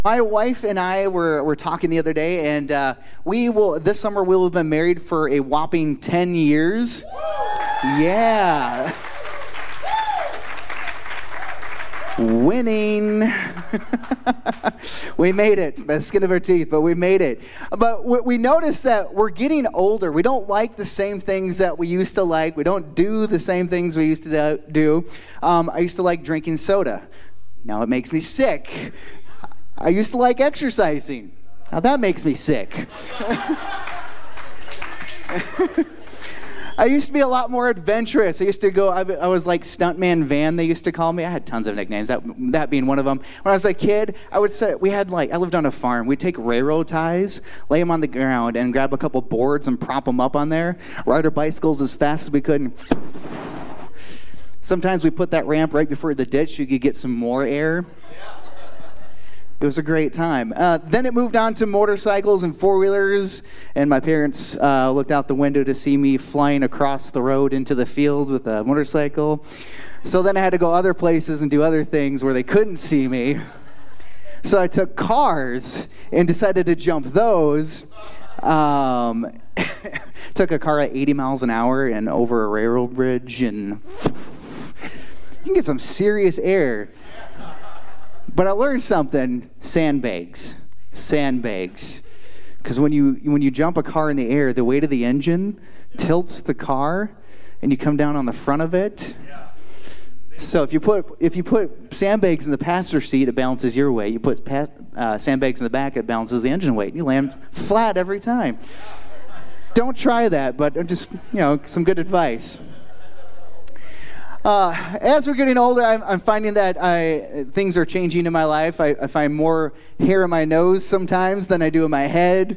My wife and I were talking the other day, and this summer we'll have been married for a whopping 10 years. Yeah. Winning. We made it by the skin of our teeth, but we made it. But we noticed that we're getting older. We don't like the same things that we used to like. We don't do the same things we used to do. I used to like drinking soda. Now it makes me sick. I used to like exercising. Now that makes me sick. I used to be a lot more adventurous. I used to go, I was like Stuntman Van, they used to call me. I had tons of nicknames, that being one of them. When I was a kid, I lived on a farm. We'd take railroad ties, lay them on the ground, and grab a couple boards and prop them up on there, ride our bicycles as fast as we could, and sometimes we put that ramp right before the ditch so you could get some more air. It was a great time. Then it moved on to motorcycles and four-wheelers, and my parents looked out the window to see me flying across the road into the field with a motorcycle. So then I had to go other places and do other things where they couldn't see me. So I took cars and decided to jump those. Took a car at 80 miles an hour and over a railroad bridge, and you can get some serious air. But I learned something, sandbags. Because when you jump a car in the air, the weight of the engine tilts the car, and you come down on the front of it. So if you put sandbags in the passenger seat, it balances your weight. You put sandbags in the back, it balances the engine weight. You land flat every time. Don't try that, but just, some good advice. As we're getting older, I'm finding that things are changing in my life. I find more hair in my nose sometimes than I do in my head.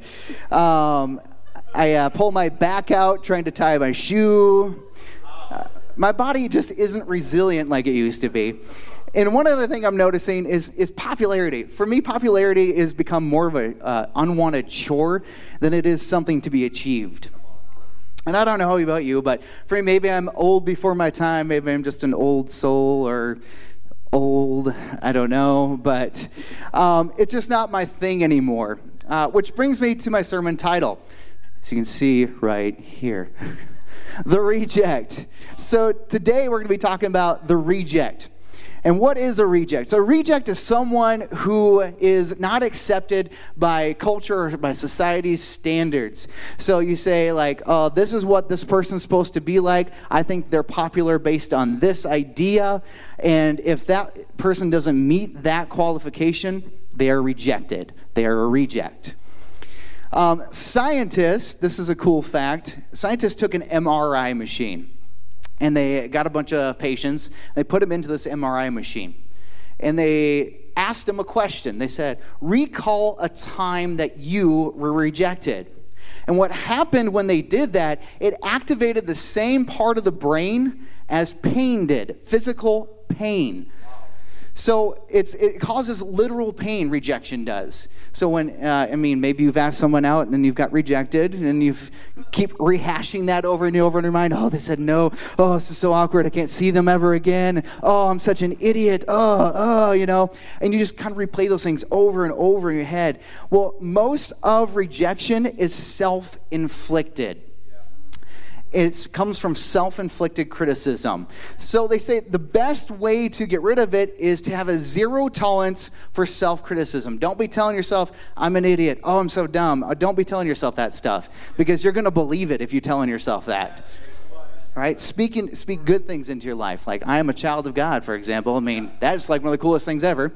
I pull my back out trying to tie my shoe. My body just isn't resilient like it used to be. And one other thing I'm noticing is popularity. For me, popularity has become more of an unwanted chore than it is something to be achieved. And I don't know about you, but for me, maybe I'm old before my time. Maybe I'm just an old soul or old. I don't know. But it's just not my thing anymore. Which brings me to my sermon title. As you can see right here. The Reject. So today we're going to be talking about the reject. And what is a reject? So a reject is someone who is not accepted by culture or by society's standards. So you say like, oh, this is what this person's supposed to be like. I think they're popular based on this idea. And if that person doesn't meet that qualification, they are rejected. They are a reject. Scientists, this is a cool fact, scientists took an MRI machine. And they got a bunch of patients. They put them into this MRI machine. And they asked them a question. They said, recall a time that you were rejected. And what happened when they did that, it activated the same part of the brain as pain did, physical pain. So it causes literal pain, rejection does. So when, maybe you've asked someone out and then you've got rejected and you keep rehashing that over and over in your mind. Oh, they said no. Oh, this is so awkward. I can't see them ever again. Oh, I'm such an idiot. And you just kind of replay those things over and over in your head. Well, most of rejection is self-inflicted. It comes from self-inflicted criticism. So they say the best way to get rid of it is to have a zero tolerance for self-criticism. Don't be telling yourself, I'm an idiot. Oh, I'm so dumb. Don't be telling yourself that stuff because you're going to believe it if you're telling yourself that. Right? Speak good things into your life. Like, I am a child of God, for example. That's like one of the coolest things ever.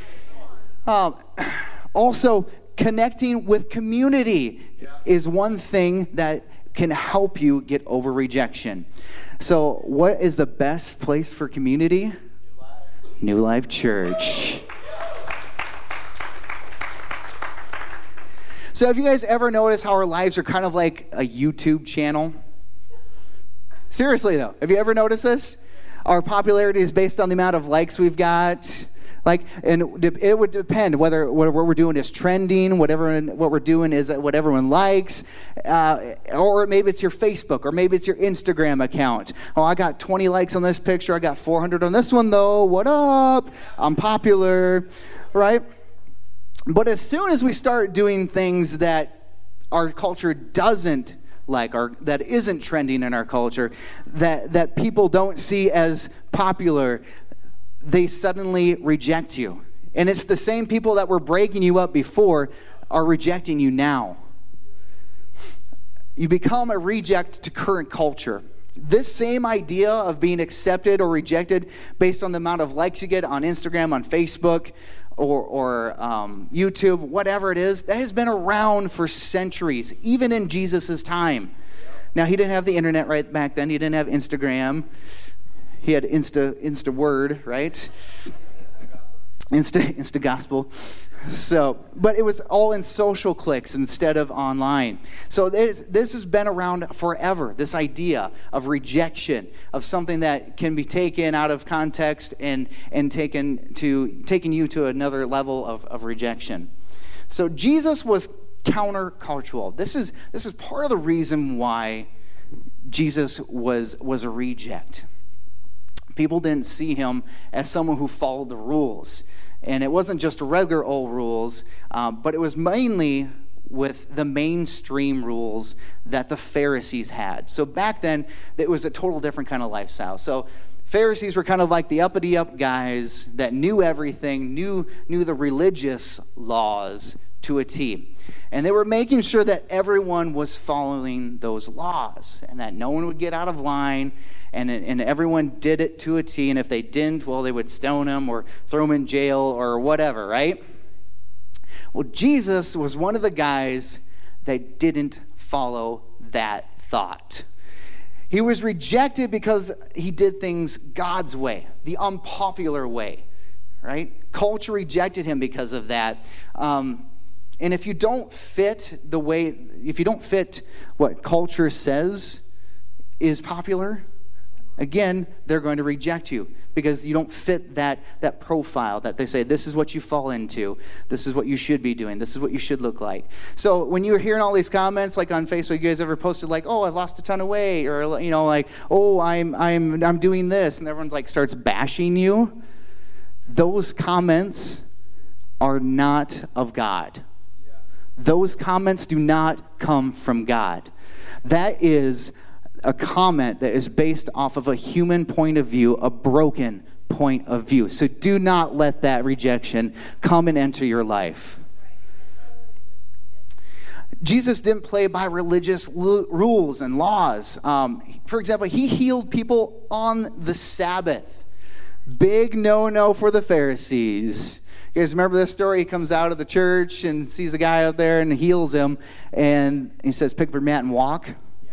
Also, connecting with community is one thing that can help you get over rejection. So what is the best place for community? New Life Church. So have you guys ever noticed how our lives are kind of like a YouTube channel? Seriously though, have you ever noticed this? Our popularity is based on the amount of likes we've got. And it would depend whether what we're doing is trending, what we're doing is what everyone likes, or maybe it's your Facebook, or maybe it's your Instagram account. Oh, I got 20 likes on this picture. I got 400 on this one, though. What up? I'm popular, right? But as soon as we start doing things that our culture doesn't like, or that isn't trending in our culture, that people don't see as popular, they suddenly reject you. And it's the same people that were breaking you up before are rejecting you now. You become a reject to current culture. This same idea of being accepted or rejected based on the amount of likes you get on Instagram, on Facebook, or YouTube, whatever it is, that has been around for centuries, even in Jesus' time. Now, he didn't have the internet right back then. He didn't have Instagram. He had Insta Word, right? Insta Gospel. So, but it was all in social cliques instead of online. So this has been around forever, this idea of rejection, of something that can be taken out of context and taking you to another level of rejection. So Jesus was countercultural. This is part of the reason why Jesus was a reject. People didn't see him as someone who followed the rules. And it wasn't just regular old rules, but it was mainly with the mainstream rules that the Pharisees had. So back then, it was a total different kind of lifestyle. So Pharisees were kind of like the uppity-up guys that knew everything, knew the religious laws to a T. And they were making sure that everyone was following those laws and that no one would get out of line. And everyone did it to a T, and if they didn't, well, they would stone them or throw them in jail or whatever, right? Well, Jesus was one of the guys that didn't follow that thought. He was rejected because he did things God's way, the unpopular way, right? Culture rejected him because of that. And if you don't fit what culture says is popular, again, they're going to reject you because you don't fit that profile that they say, this is what you fall into. This is what you should be doing. This is what you should look like. So when you're hearing all these comments, like on Facebook, you guys ever posted like, oh, I lost a ton of weight, or like, oh, I'm doing this, and everyone's like starts bashing you. Those comments are not of God. Those comments do not come from God. That is a comment that is based off of a human point of view, a broken point of view. So do not let that rejection come and enter your life. Jesus didn't play by religious rules and laws. For example, he healed people on the Sabbath. Big no-no for the Pharisees. You guys remember this story? He comes out of the church and sees a guy out there and heals him. And he says, pick up your mat and walk.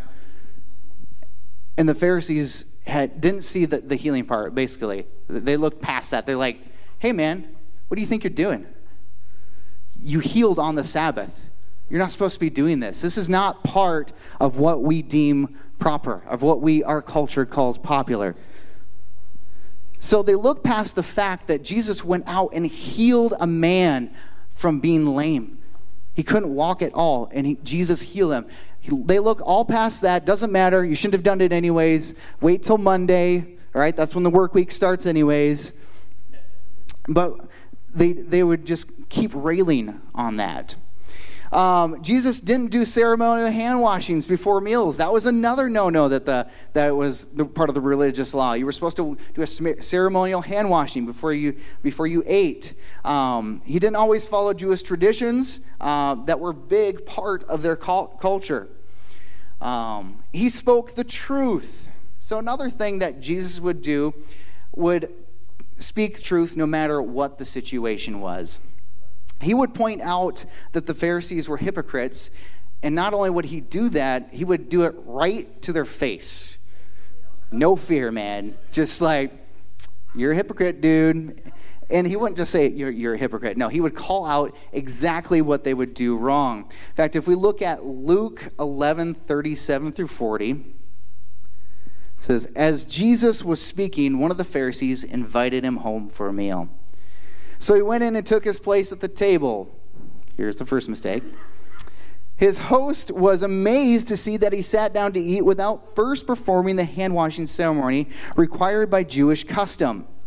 And the Pharisees didn't see the healing part, basically. They looked past that. They're like, hey, man, what do you think you're doing? You healed on the Sabbath. You're not supposed to be doing this. This is not part of what we deem proper, of what our culture calls popular. So they looked past the fact that Jesus went out and healed a man from being lame. He couldn't walk at all, and Jesus healed him. They look all past that. Doesn't matter. You shouldn't have done it anyways. Wait till Monday. All right, that's when the work week starts anyways. But they would just keep railing on that. Jesus didn't do ceremonial hand washings before meals. That was another no-no that was the part of the religious law. You were supposed to do a ceremonial hand washing before you ate. He didn't always follow Jewish traditions that were a big part of their culture. He spoke the truth. So another thing that Jesus would do would speak truth no matter what the situation was. He would point out that the Pharisees were hypocrites, and not only would he do that, he would do it right to their face. No fear, man. Just like, you're a hypocrite, dude. And he wouldn't just say, you're a hypocrite. No, he would call out exactly what they would do wrong. In fact, if we look at Luke 11:37-40, it says, as Jesus was speaking, one of the Pharisees invited him home for a meal. So he went in and took his place at the table. Here's the first mistake. His host was amazed to see that he sat down to eat without first performing the hand-washing ceremony required by Jewish custom.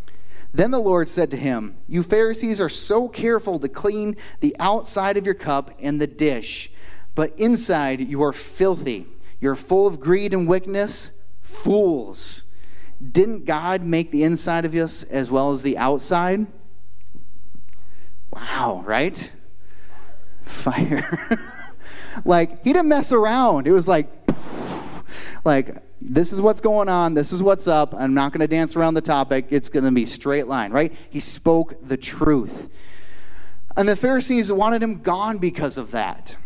Then the Lord said to him, "You Pharisees are so careful to clean the outside of your cup and the dish, but inside you are filthy. You're full of greed and wickedness. Fools! Didn't God make the inside of us as well as the outside?" Wow, right? Fire. Like, he didn't mess around. It was like, this is what's going on. This is what's up. I'm not going to dance around the topic. It's going to be straight line, right? He spoke the truth. And the Pharisees wanted him gone because of that.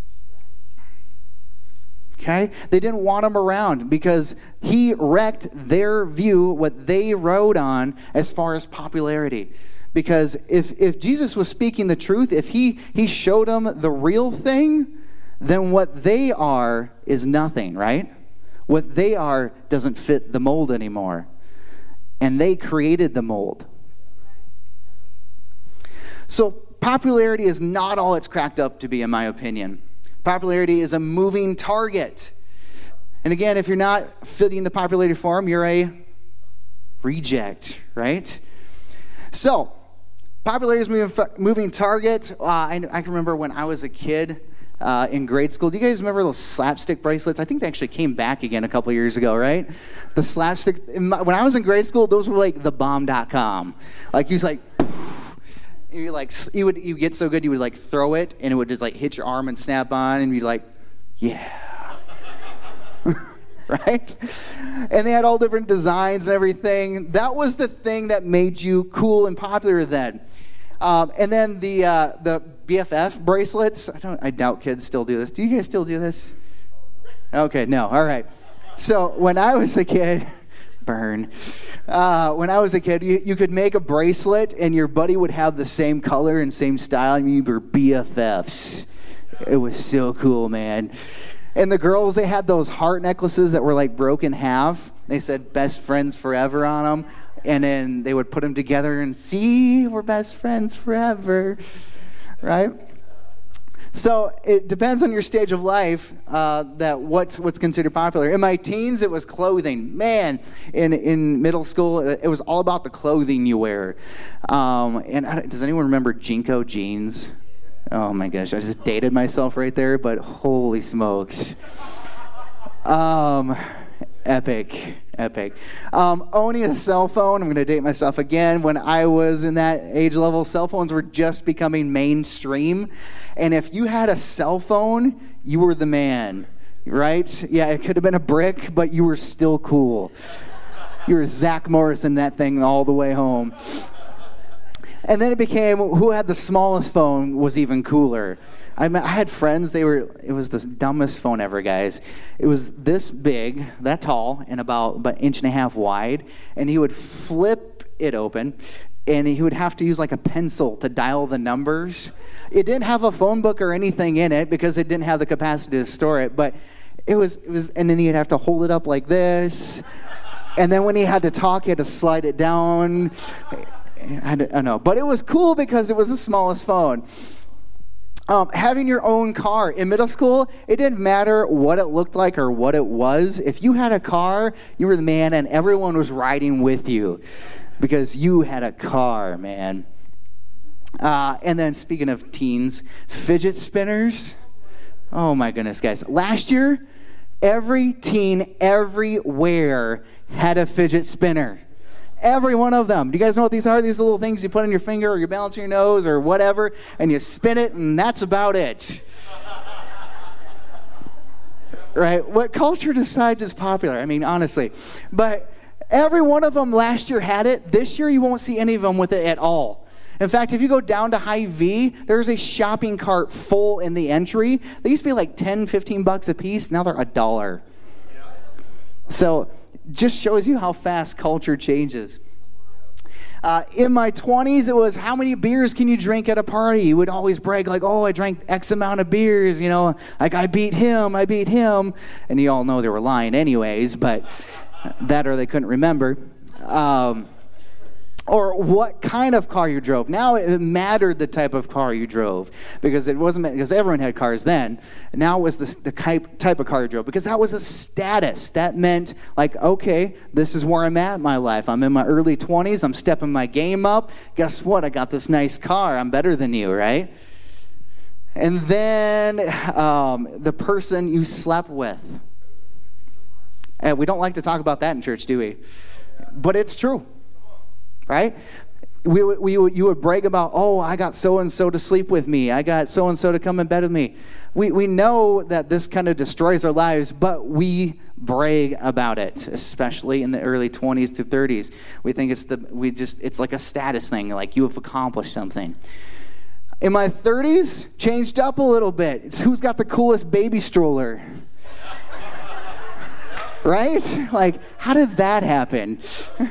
Okay? They didn't want him around because he wrecked their view, what they rode on as far as popularity. Because if Jesus was speaking the truth, if he showed them the real thing, then what they are is nothing, right? What they are doesn't fit the mold anymore. And they created the mold. So popularity is not all it's cracked up to be, in my opinion. Popularity is a moving target. And again, if you're not fitting the popularity form, you're a reject, right? So, popularity is moving target. I can remember when I was a kid in grade school. Do you guys remember those slapstick bracelets? I think they actually came back again a couple years ago, right? The slapstick. When I was in grade school, those were like thebomb.com. Like, he was like, and you get so good you would like throw it and it would just like hit your arm and snap on and you'd like, yeah. Right? And they had all different designs and everything. That was the thing that made you cool and popular then. And then the BFF bracelets. I doubt kids still do this. Do you guys still do this? Okay, no. All right. So when I was a kid, when I was a kid, you could make a bracelet and your buddy would have the same color and same style, and you were BFFs. It was so cool, man. And the girls, they had those heart necklaces that were like broken half. They said best friends forever on them. And then they would put them together and see, we're best friends forever. Right? So it depends on your stage of life that what's considered popular. In my teens, it was clothing. Man, in middle school, it was all about the clothing you wear. Does anyone remember Jinko jeans? Oh my gosh, I just dated myself right there, but holy smokes. Epic. Owning a cell phone, I'm going to date myself again. When I was in that age level, cell phones were just becoming mainstream. And if you had a cell phone, you were the man, right? Yeah, it could have been a brick, but you were still cool. You were Zach Morrison, that thing all the way home. And then it became who had the smallest phone was even cooler. I had friends, it was the dumbest phone ever, guys. It was this big, that tall, and about an inch and a half wide. And he would flip it open, and he would have to use like a pencil to dial the numbers. It didn't have a phone book or anything in it because it didn't have the capacity to store it. But it was, and then he'd have to hold it up like this. And then when he had to talk, he had to slide it down. I don't know, but it was cool because it was the smallest phone. Having your own car. In middle school, it didn't matter what it looked like or what it was. If you had a car, you were the man and everyone was riding with you because you had a car, man. And then speaking of teens, fidget spinners. Oh my goodness, guys. Last year, every teen everywhere had a fidget spinner. Every one of them. Do you guys know what these are? These little things you put on your finger or you balance on your nose or whatever, and you spin it, and that's about it. Right? What culture decides is popular? I mean, honestly. But every one of them last year had it. This year you won't see any of them with it at all. In fact, if you go down to Hy-Vee, there's a shopping cart full in the entry. They used to be like $10, $15 a piece. Now they're $1. So just shows you how fast culture changes. In my 20s, it was how many beers can you drink at a party? You would always brag like, oh, I drank X amount of beers, you know, like I beat him. And you all know they were lying anyways, but that or they couldn't remember. or what kind of car you drove. Now it mattered the type of car you drove, because it wasn't because everyone had cars then. Now it was the type of car you drove, because that was a status. That meant, like, okay, this is where I'm at in my life. I'm in my early 20s. I'm stepping my game up. Guess what? I got this nice car. I'm better than you, right? And then the person you slept with. And we don't like to talk about that in church, do we? But it's true. Right? You would brag about, oh, I got so-and-so to sleep with me. I got so-and-so to come in bed with me. We know that this kind of destroys our lives, but we brag about it, especially in the early 20s to 30s. We think it's like a status thing, like you have accomplished something. In my 30s, changed up a little bit. It's who's got the coolest baby stroller. Right? Like, how did that happen?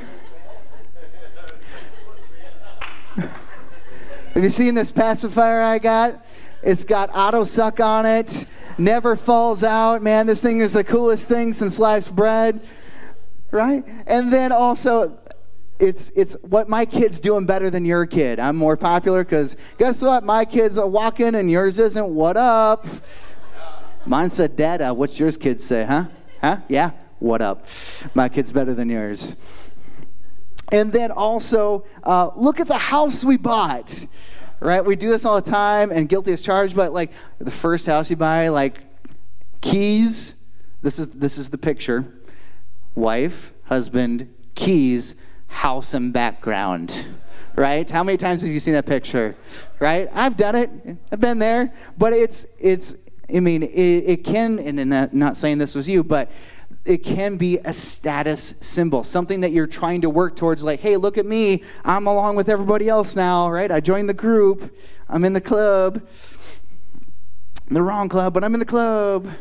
Have you seen this pacifier I got? It's got auto suck on it. Never falls out. Man, this thing is the coolest thing since sliced bread. Right? And then also, it's what my kid's doing better than your kid. I'm more popular because guess what? My kid's walking and yours isn't. What up? Mine said, Dada. What's yours kids say? Huh? Yeah? What up? My kid's better than yours. And then also, look at the house we bought, right? We do this all the time, and guilty as charged, but like the first house you buy, like keys, this is the picture. Wife, husband, keys, house and background, right? How many times have you seen that picture, right? I've done it. I've been there. But it can, and I'm not saying this was you, but it can be a status symbol, something that you're trying to work towards, like, hey, look at me. I'm along with everybody else now, right? I joined the group. I'm in the club. I'm in the wrong club, but I'm in the club.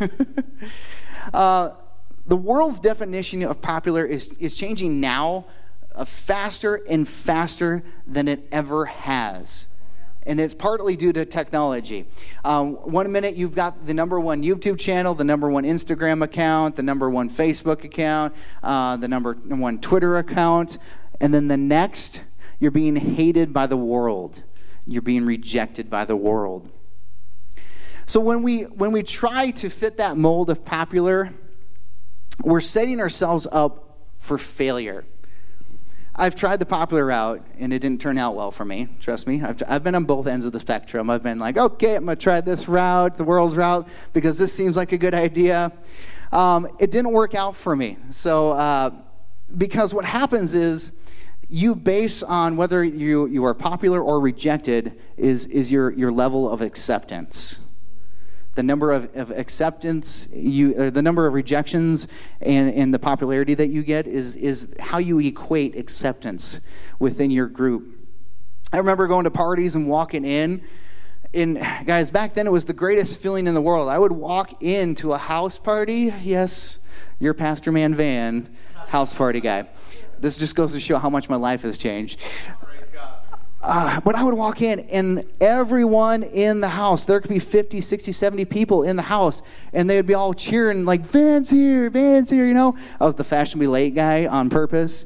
The world's definition of popular is changing now faster and faster than it ever has. And it's partly due to technology. 1 minute you've got the number one YouTube channel, the number one Instagram account, the number one Facebook account, the number one Twitter account, and then the next, you're being hated by the world. You're being rejected by the world. So when we try to fit that mold of popular, we're setting ourselves up for failure. I've tried the popular route, and it didn't turn out well for me. Trust me. I've been on both ends of the spectrum. I've been like, okay, I'm going to try this route, the world's route, because this seems like a good idea. It didn't work out for me. So, because what happens is you base on whether you are popular or rejected is your level of acceptance. The number of acceptance, the number of rejections, and the popularity that you get is how you equate acceptance within your group. I remember going to parties and walking in, and guys, back then it was the greatest feeling in the world. I would walk into a house party. Yes, your Pastor Man Van, house party guy. This just goes to show how much my life has changed. But I would walk in, and everyone in the house, there could be 50, 60, 70 people in the house, and they would be all cheering, like, Van's here, you know? I was the fashionably late guy on purpose.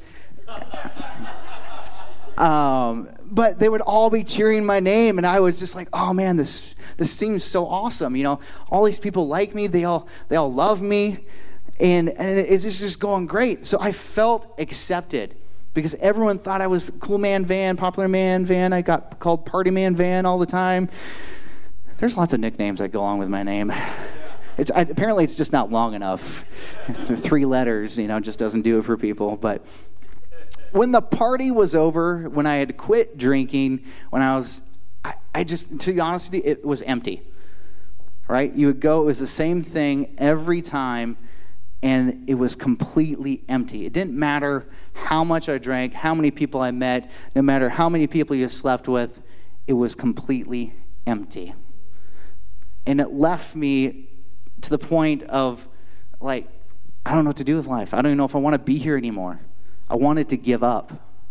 But they would all be cheering my name, and I was just like, oh, man, this seems so awesome, you know? All these people like me, they all love me, and it's just going great. So I felt accepted. Because everyone thought I was Cool Man Van, Popular Man Van. I got called Party Man Van all the time. There's lots of nicknames that go along with my name. Apparently it's just not long enough. The 3 letters, just doesn't do it for people. But when the party was over, when I had quit drinking, I just, to be honest with you, it was empty. Right? You would go, it was the same thing every time. And it was completely empty. It didn't matter how much I drank, how many people I met, no matter how many people you slept with, it was completely empty. And it left me to the point of, like, I don't know what to do with life. I don't even know if I want to be here anymore. I wanted to give up.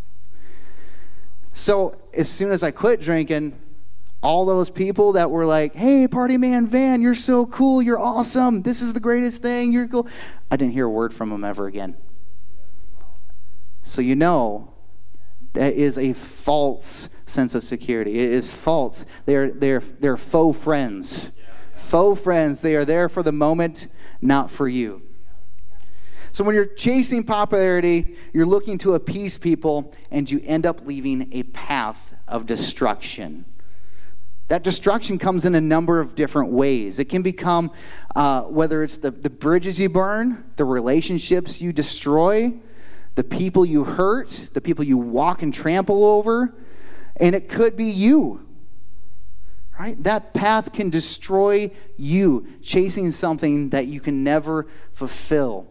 So as soon as I quit drinking, all those people that were like, hey, Party Man Van, you're so cool, you're awesome, this is the greatest thing, you're cool. I didn't hear a word from them ever again. So That is a false sense of security. It is false. They're faux friends. Faux friends. They are there for the moment, not for you. So when you're chasing popularity, you're looking to appease people, and you end up leaving a path of destruction. That destruction comes in a number of different ways. It can become, whether it's the bridges you burn, the relationships you destroy, the people you hurt, the people you walk and trample over, and it could be you. Right? That path can destroy you, chasing something that you can never fulfill.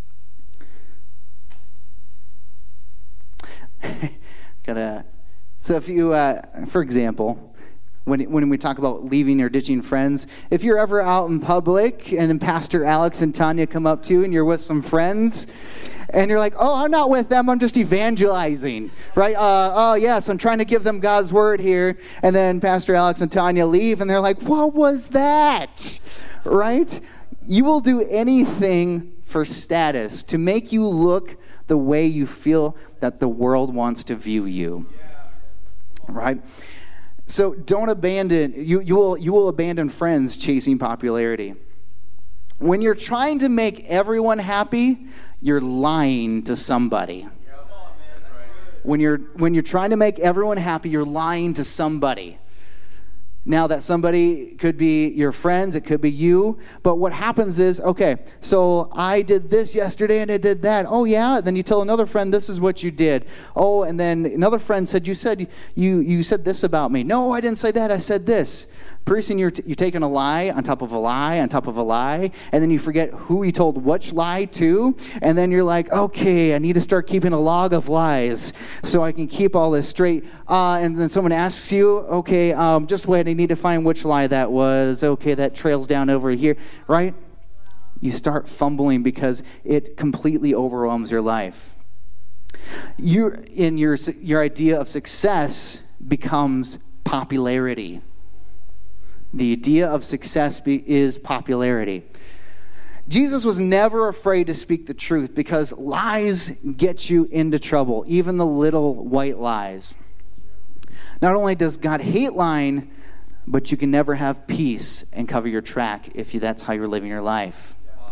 So if you, for example, when we talk about leaving or ditching friends, if you're ever out in public and then Pastor Alex and Tanya come up to you and you're with some friends, and you're like, oh, I'm not with them, I'm just evangelizing, right? Oh, yes, I'm trying to give them God's word here. And then Pastor Alex and Tanya leave, and they're like, what was that? Right? You will do anything for status to make you look the way you feel that the world wants to view you. Right? So don't abandon, you will abandon friends chasing popularity. When you're trying to make everyone happy, you're lying to somebody. When you're trying to make everyone happy, you're lying to somebody. Now, that somebody could be your friends, it could be you, but what happens is, okay, so I did this yesterday and I did that. Oh, yeah? Then you tell another friend, this is what you did. Oh, and then another friend said, you said this about me. No, I didn't say that, I said this. Pretty soon you're taking a lie on top of a lie on top of a lie, and then you forget who you told which lie to, and then you're like, okay, I need to start keeping a log of lies so I can keep all this straight. And then someone asks you, okay, just wait, I need to find which lie that was. Okay, that trails down over here, right? You start fumbling because it completely overwhelms your life. Your idea of success becomes popularity. The idea of success is popularity. Jesus was never afraid to speak the truth because lies get you into trouble, even the little white lies. Not only does God hate lying, but you can never have peace and cover your track if that's how you're living your life.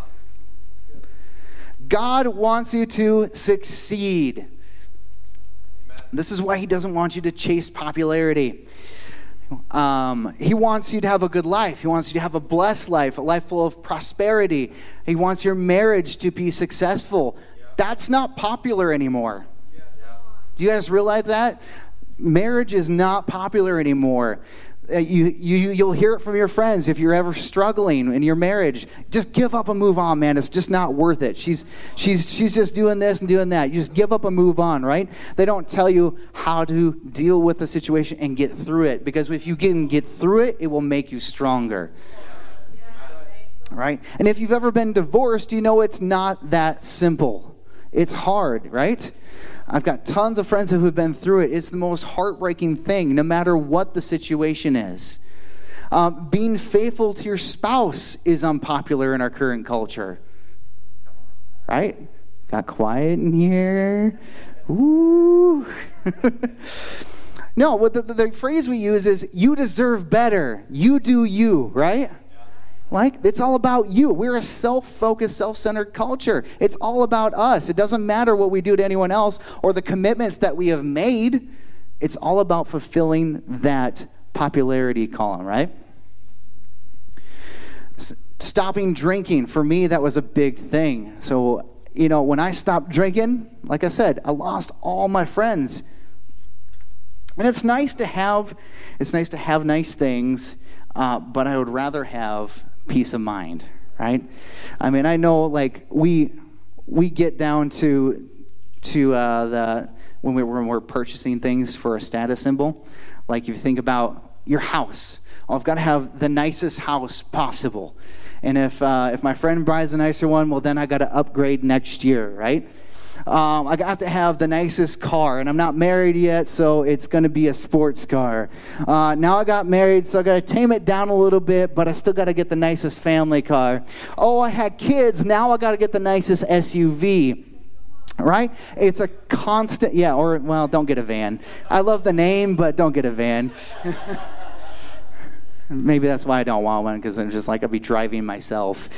God wants you to succeed. This is why he doesn't want you to chase popularity. He wants you to have a good life. He wants you to have a blessed life, a life full of prosperity. He wants your marriage to be successful. That's not popular anymore. Do you guys realize that? Marriage is not popular anymore. You'll hear it from your friends if you're ever struggling in your marriage. Just give up and move on, man. It's just not worth it. She's just doing this and doing that. You just give up and move on, right? They don't tell you how to deal with the situation and get through it, because if you can get through it, it will make you stronger. Right? And if you've ever been divorced, you know it's not that simple. It's hard, right? I've got tons of friends who have been through it. It's the most heartbreaking thing, no matter what the situation is. Being faithful to your spouse is unpopular in our current culture. Right? Got quiet in here. Ooh. No, what the phrase we use is, you deserve better. You do you, right? Like, it's all about you. We're a self-focused, self-centered culture. It's all about us. It doesn't matter what we do to anyone else or the commitments that we have made. It's all about fulfilling that popularity column, right? Stopping drinking, for me, that was a big thing. So, when I stopped drinking, like I said, I lost all my friends. And it's nice to have nice things, but I would rather have peace of mind, right? I mean, I know, like, we get down to when we're purchasing things for a status symbol. Like, if you think about your house, I've got to have the nicest house possible. And if my friend buys a nicer one, well, then I got to upgrade next year, right? I got to have the nicest car, and I'm not married yet, so it's going to be a sports car. Now I got married, so I got to tame it down a little bit, but I still got to get the nicest family car. Oh, I had kids, now I got to get the nicest SUV. Right? It's a constant, yeah, or, well, don't get a van. I love the name, but don't get a van. Maybe that's why I don't want one, because I'm just like, I'll be driving myself.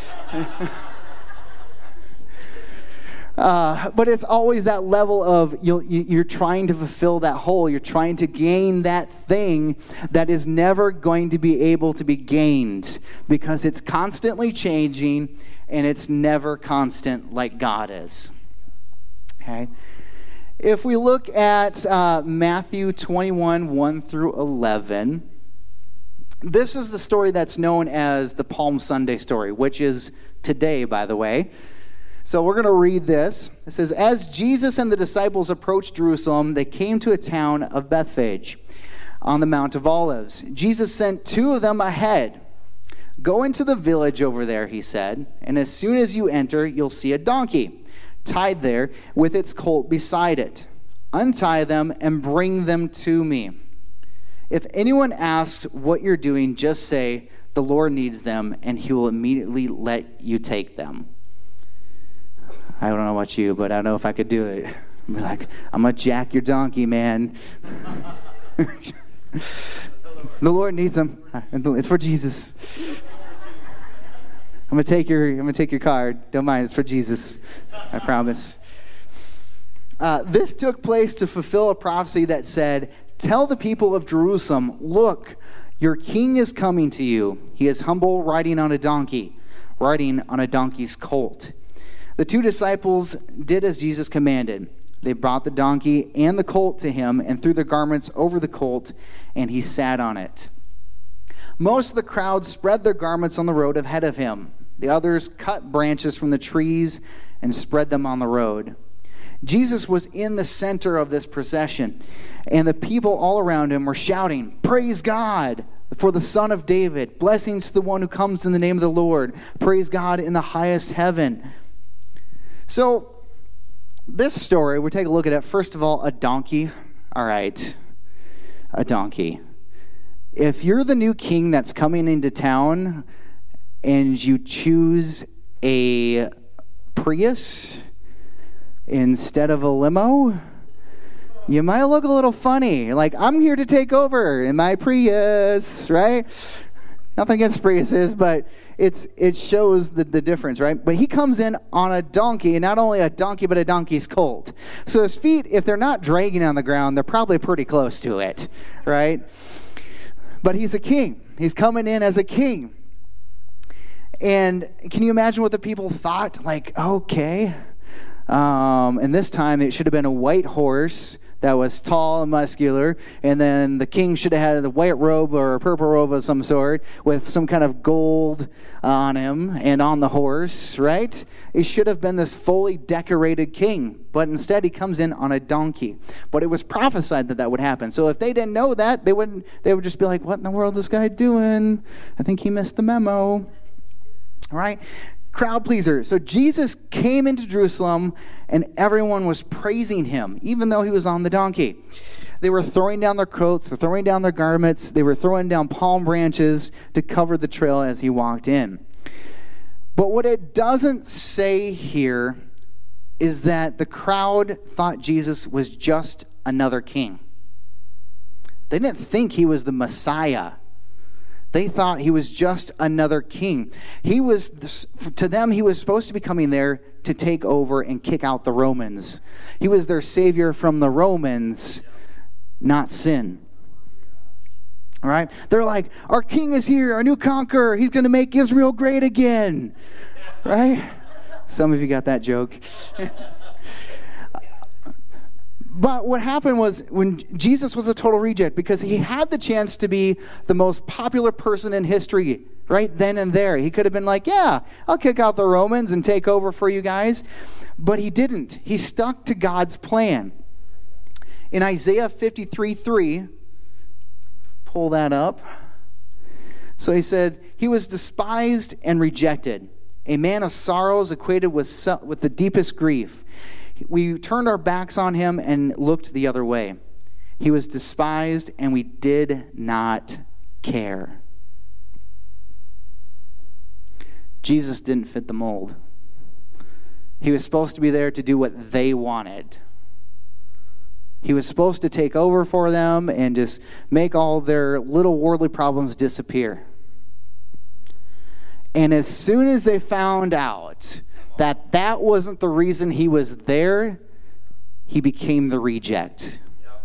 But it's always that level of you're trying to fulfill that hole. You're trying to gain that thing that is never going to be able to be gained, because it's constantly changing and it's never constant like God is. Okay? If we look at Matthew 21, 1 through 11, this is the story that's known as the Palm Sunday story, which is today, by the way. So we're going to read this. It says, as Jesus and the disciples approached Jerusalem, they came to a town of Bethphage on the Mount of Olives. Jesus sent two of them ahead. Go into the village over there, he said, and as soon as you enter, you'll see a donkey tied there with its colt beside it. Untie them and bring them to me. If anyone asks what you're doing, just say, the Lord needs them, and he will immediately let you take them. I don't know about you, but I don't know if I could do it. I'd be like, I'm going to jack your donkey, man. The Lord needs them. It's for Jesus. I'm gonna take your card. Don't mind, it's for Jesus. I promise. This took place to fulfill a prophecy that said, tell the people of Jerusalem, look, your king is coming to you. He is humble, riding on a donkey's colt. The two disciples did as Jesus commanded. They brought the donkey and the colt to him and threw their garments over the colt, and he sat on it. Most of the crowd spread their garments on the road ahead of him. The others cut branches from the trees and spread them on the road. Jesus was in the center of this procession, and the people all around him were shouting, praise God for the Son of David. Blessings to the one who comes in the name of the Lord. Praise God in the highest heaven. So, this story, we'll take a look at it. First of all, a donkey. All right, a donkey. If you're the new king that's coming into town and you choose a Prius instead of a limo, you might look a little funny. Like, I'm here to take over in my Prius, right? Nothing against Priuses, but it shows the difference, right? But he comes in on a donkey, and not only a donkey, but a donkey's colt. So his feet, if they're not dragging on the ground, they're probably pretty close to it, right? But he's a king. He's coming in as a king. And can you imagine what the people thought? Like, okay. And this time it should have been a white horse that was tall and muscular, and then the king should have had a white robe or a purple robe of some sort with some kind of gold on him and on the horse, right? It should have been this fully decorated king, but instead he comes in on a donkey. But it was prophesied that would happen. So if they didn't know that, they would just be like, what in the world is this guy doing? I think he missed the memo. All right? Crowd pleaser. So Jesus came into Jerusalem and everyone was praising him, even though he was on the donkey. They were throwing down their coats, they're throwing down their garments, they were throwing down palm branches to cover the trail as he walked in. But what it doesn't say here is that the crowd thought Jesus was just another king. They didn't think he was the Messiah. They thought he was just another king. To them, he was supposed to be coming there to take over and kick out the Romans. He was their savior from the Romans, not sin. All right? They're like, our king is here, our new conqueror. He's going to make Israel great again. Right? Some of you got that joke. But what happened was when Jesus was a total reject, because he had the chance to be the most popular person in history right then and there. He could have been like, yeah, I'll kick out the Romans and take over for you guys. But he didn't. He stuck to God's plan. In Isaiah 53:3, pull that up. So he said, he was despised and rejected, a man of sorrows, acquainted with the deepest grief. We turned our backs on him and looked the other way. He was despised, and we did not care. Jesus didn't fit the mold. He was supposed to be there to do what they wanted. He was supposed to take over for them and just make all their little worldly problems disappear. And as soon as they found out that that wasn't the reason he was there, he became the reject.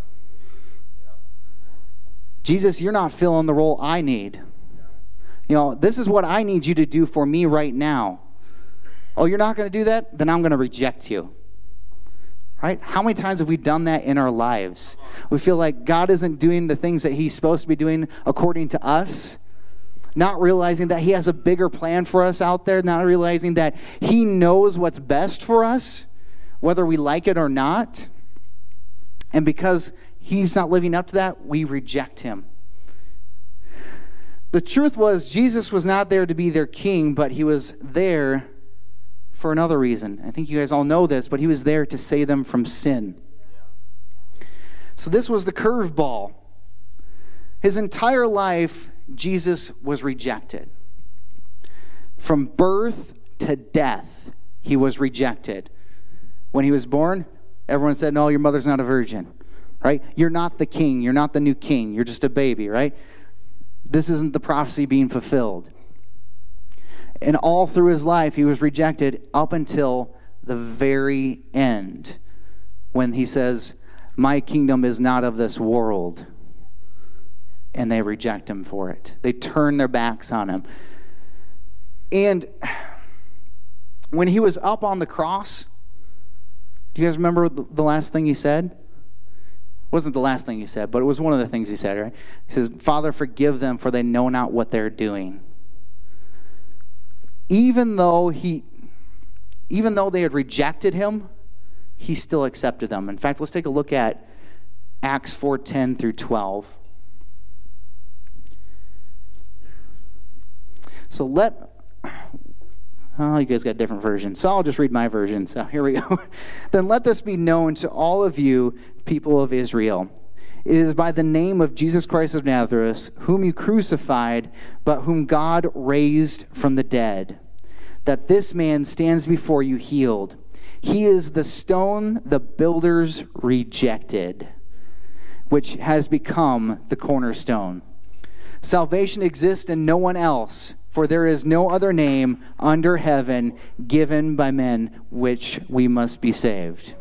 Jesus, you're not filling the role I need. This is what I need you to do for me right now. Oh, you're not going to do that? Then I'm going to reject you. Right? How many times have we done that in our lives? We feel like God isn't doing the things that he's supposed to be doing according to us, not realizing that he has a bigger plan for us out there, not realizing that he knows what's best for us, whether we like it or not. And because he's not living up to that, we reject him. The truth was, Jesus was not there to be their king, but he was there for another reason. I think you guys all know this, but he was there to save them from sin. So this was the curveball. His entire life, Jesus was rejected. From birth to death, he was rejected. When he was born, everyone said, no, your mother's not a virgin, right? You're not the king. You're not the new king. You're just a baby, right? This isn't the prophecy being fulfilled. And all through his life, he was rejected up until the very end, when he says, my kingdom is not of this world. And they reject him for it. They turn their backs on him. And when he was up on the cross, do you guys remember the last thing he said? It wasn't the last thing he said, but it was one of the things he said, right? He says, Father, forgive them, for they know not what they're doing. Even though they had rejected him, he still accepted them. In fact, let's take a look at Acts 4:10 through 12. So you guys got different versions, so I'll just read my version. So here we go. Then let this be known to all of you, people of Israel. It is by the name of Jesus Christ of Nazareth, whom you crucified, but whom God raised from the dead, that this man stands before you healed. He is the stone the builders rejected, which has become the cornerstone. Salvation exists in no one else, for there is no other name under heaven given by men which we must be saved.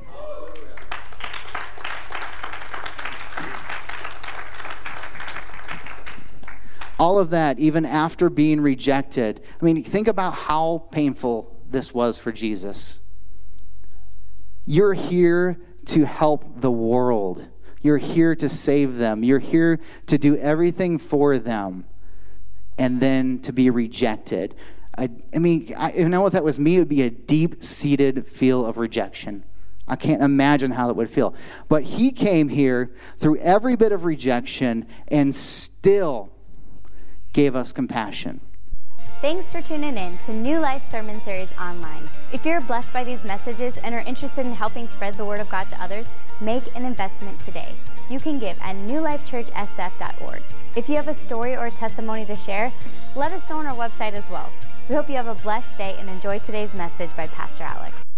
All of that, even after being rejected. I mean, think about how painful this was for Jesus. You're here to help the world. You're here to save them. You're here to do everything for them. And then to be rejected. I mean, if that was me, it would be a deep-seated feel of rejection. I can't imagine how it would feel. But he came here through every bit of rejection and still gave us compassion. Thanks for tuning in to New Life Sermon Series Online. If you're blessed by these messages and are interested in helping spread the Word of God to others, make an investment today. You can give at newlifechurchsf.org. If you have a story or a testimony to share, let us know on our website as well. We hope you have a blessed day and enjoy today's message by Pastor Alex.